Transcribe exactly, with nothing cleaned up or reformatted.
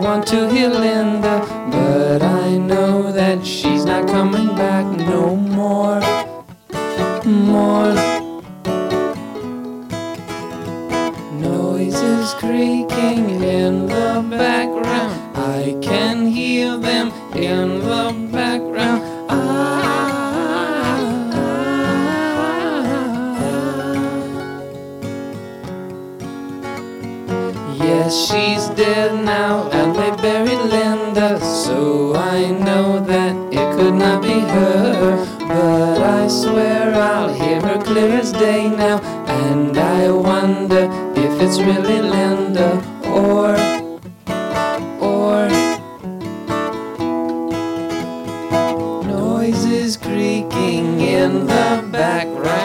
want to hear Linda, but I know that she's not coming back no more. More. Noises creaking in the background, I can hear them in the background. Ah, yes, she's dead now, and they buried Linda, so I know that it could not be her. But I swear I'll hear her clear as day now, and I wonder if it's really Linda or, or noises creaking in the background.